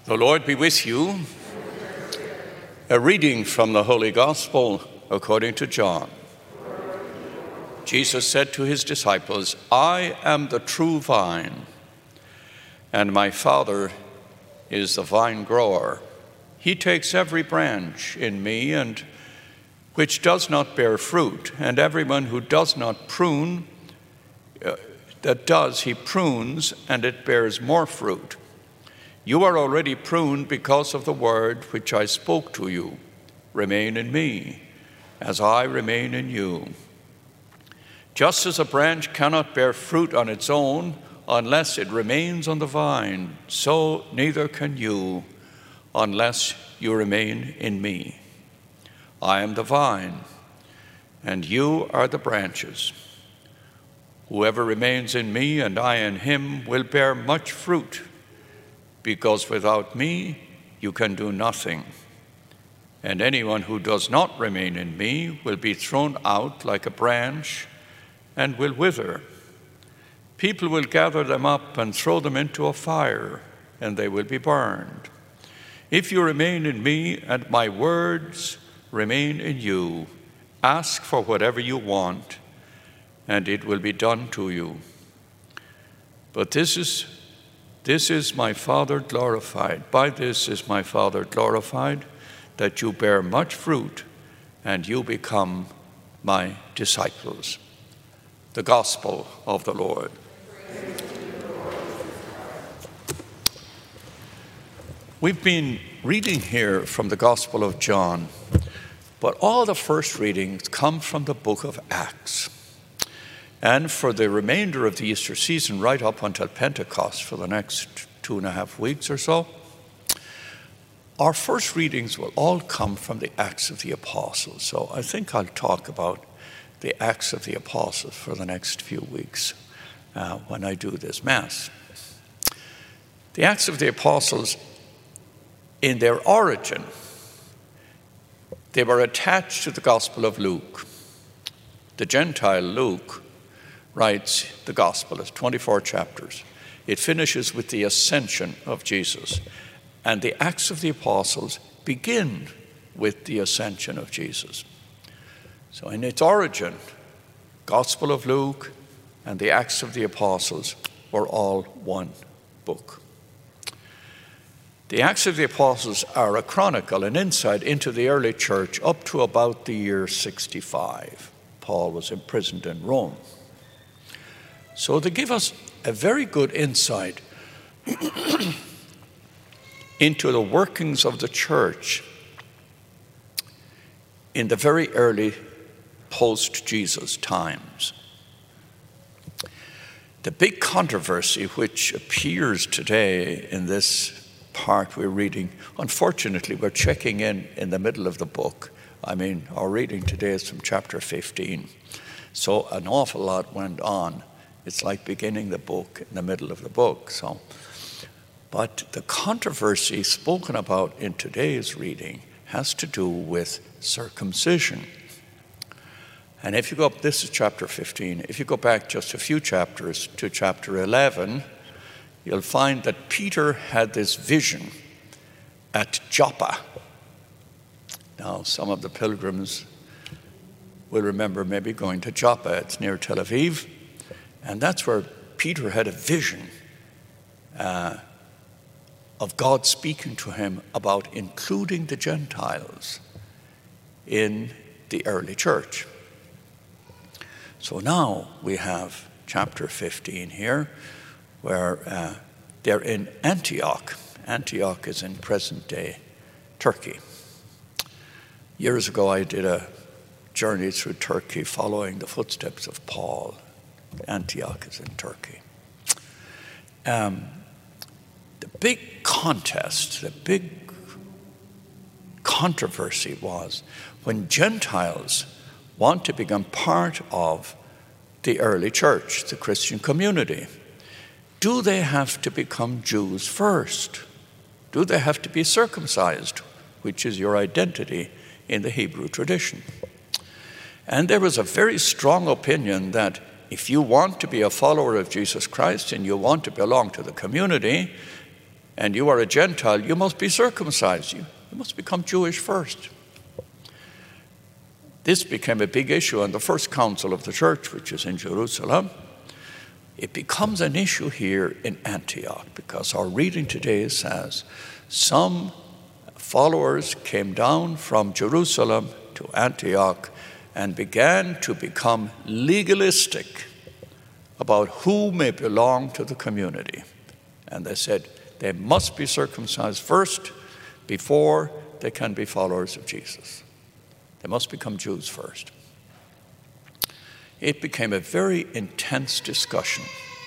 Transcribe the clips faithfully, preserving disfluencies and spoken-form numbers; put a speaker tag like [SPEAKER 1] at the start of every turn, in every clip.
[SPEAKER 1] The Lord be with you. A reading from the Holy Gospel according to John. Jesus said to his disciples, I am the true vine, and my Father is the vine grower. He takes every branch in me and which does not bear fruit, and everyone who does not prune, uh, that does, he prunes, and it bears more fruit. You are already pruned because of the word which I spoke to you. Remain in me, as I remain in you. Just as a branch cannot bear fruit on its own unless it remains on the vine, so neither can you unless you remain in me. I am the vine, and you are the branches. Whoever remains in me and I in him will bear much fruit, because without me you can do nothing. And anyone who does not remain in me will be thrown out like a branch and will wither. People will gather them up and throw them into a fire, and they will be burned. If you remain in me and my words remain in you, ask for whatever you want, and it will be done to you. But this is This is my Father glorified. By this is my Father glorified, that you bear much fruit and you become my disciples. The Gospel of the Lord. We've been reading here from the Gospel of John, but all the first readings come from the book of Acts. And for the remainder of the Easter season, right up until Pentecost, for the next two and a half weeks or so, our first readings will all come from the Acts of the Apostles. So I think I'll talk about the Acts of the Apostles for the next few weeks uh, when I do this Mass. The Acts of the Apostles, in their origin, they were attached to the Gospel of Luke. The Gentile Luke writes the Gospel. It's twenty-four chapters. It finishes with the ascension of Jesus. And the Acts of the Apostles begin with the ascension of Jesus. So in its origin, Gospel of Luke and the Acts of the Apostles were all one book. The Acts of the Apostles are a chronicle, an insight into the early church up to about the year sixty-five. Paul was imprisoned in Rome. So they give us a very good insight into the workings of the church in the very early post-Jesus times. The big controversy which appears today in this part we're reading, unfortunately we're checking in in the middle of the book. I mean, our reading today is from chapter fifteen. So an awful lot went on. It's like beginning the book in the middle of the book. So, but the controversy spoken about in today's reading has to do with circumcision. And if you go up, this is chapter fifteen. If you go back just a few chapters to chapter eleven, you'll find that Peter had this vision at Joppa. Now, some of the pilgrims will remember maybe going to Joppa. It's near Tel Aviv. And that's where Peter had a vision uh, of God speaking to him about including the Gentiles in the early church. So now we have chapter fifteen here, where uh, they're in Antioch. Antioch is in present-day Turkey. Years ago, I did a journey through Turkey following the footsteps of Paul. Antioch is in Turkey. Um, the big contest, the big controversy was when Gentiles want to become part of the early church, the Christian community. Do they have to become Jews first? Do they have to be circumcised, which is your identity in the Hebrew tradition? And there was a very strong opinion that if you want to be a follower of Jesus Christ and you want to belong to the community, and you are a Gentile, you must be circumcised. You, you must become Jewish first. This became a big issue in the first council of the church, which is in Jerusalem. It becomes an issue here in Antioch, because our reading today says some followers came down from Jerusalem to Antioch and began to become legalistic about who may belong to the community. And they said they must be circumcised first before they can be followers of Jesus. They must become Jews first. It became a very intense discussion.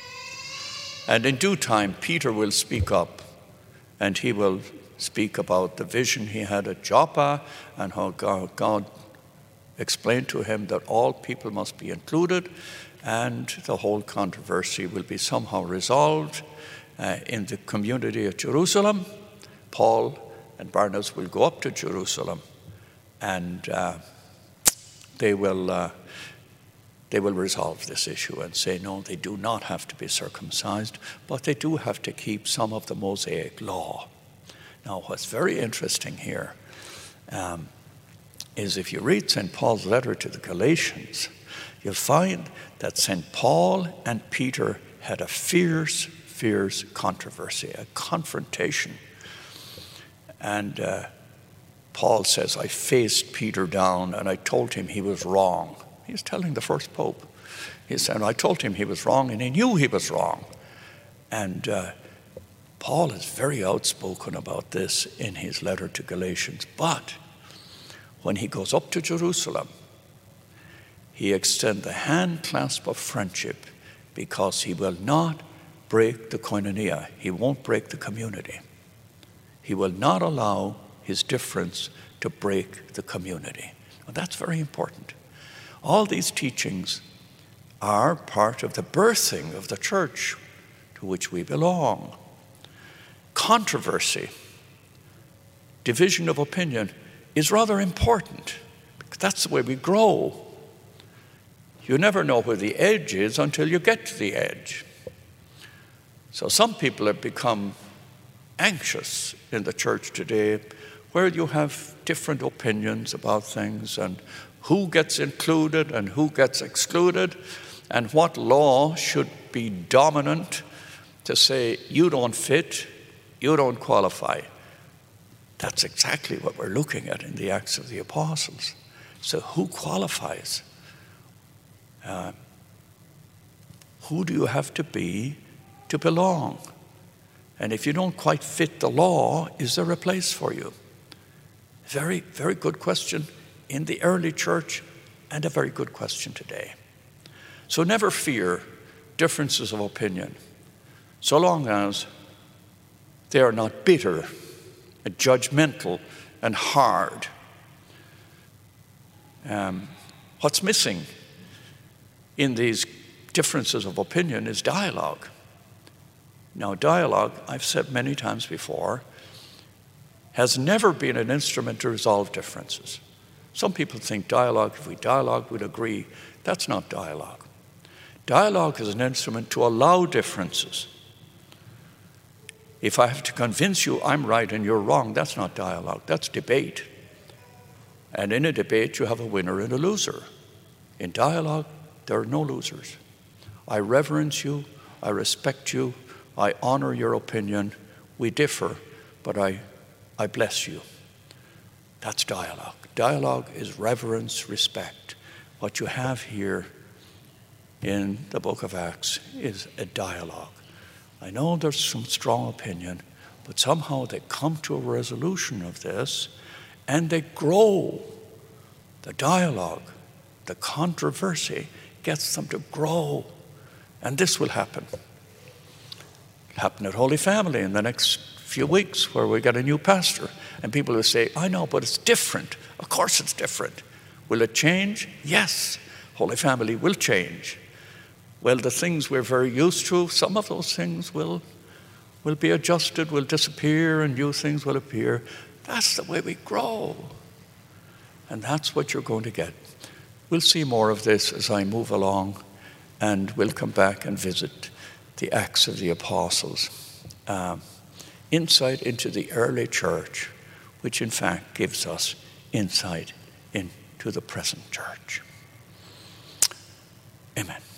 [SPEAKER 1] And in due time, Peter will speak up, and he will speak about the vision he had at Joppa and how God explained to him that all people must be included, and the whole controversy will be somehow resolved uh, in the community at Jerusalem. Paul and Barnabas will go up to Jerusalem, and uh, they will uh, they will resolve this issue and say, no, they do not have to be circumcised, but they do have to keep some of the Mosaic law. Now, what's very interesting here um, is if you read Saint Paul's letter to the Galatians, you'll find that Saint Paul and Peter had a fierce, fierce controversy, a confrontation. And uh, Paul says, I faced Peter down and I told him he was wrong. He's telling the first pope. He said, I told him he was wrong, and he knew he was wrong. And uh, Paul is very outspoken about this in his letter to Galatians. But when he goes up to Jerusalem, he extends the hand clasp of friendship, because he will not break the koinonia. He won't break the community. He will not allow his difference to break the community. Now, that's very important. All these teachings are part of the birthing of the church to which we belong. Controversy, division of opinion, is rather important, because that's the way we grow. You never know where the edge is until you get to the edge. So some people have become anxious in the church today, where you have different opinions about things and who gets included and who gets excluded, and what law should be dominant to say you don't fit, you don't qualify. That's exactly what we're looking at in the Acts of the Apostles. So who qualifies? Uh, who do you have to be to belong? And if you don't quite fit the law, is there a place for you? Very, very good question in the early church, and a very good question today. So never fear differences of opinion, so long as they are not bitter and judgmental and hard. Um, what's missing in these differences of opinion is dialogue. Now, dialogue, I've said many times before, has never been an instrument to resolve differences. Some people think dialogue, if we dialogue, we'd agree. That's not dialogue. Dialogue is an instrument to allow differences. If I have to convince you I'm right and you're wrong, that's not dialogue, that's debate. And in a debate, you have a winner and a loser. In dialogue, there are no losers. I reverence you, I respect you, I honor your opinion. We differ, but I, I bless you. That's dialogue. Dialogue is reverence, respect. What you have here in the book of Acts is a dialogue. I know there's some strong opinion, but somehow they come to a resolution of this, and they grow. The dialogue, the controversy gets them to grow. And this will happen. It'll happen at Holy Family in the next few weeks, where we get a new pastor. And people will say, I know, but it's different. Of course it's different. Will it change? Yes. Holy Family will change. Well, the things we're very used to, some of those things will, will be adjusted, will disappear, and new things will appear. That's the way we grow. And that's what you're going to get. We'll see more of this as I move along, and we'll come back and visit the Acts of the Apostles. Um, insight into the early church, which in fact gives us insight into the present church. Amen.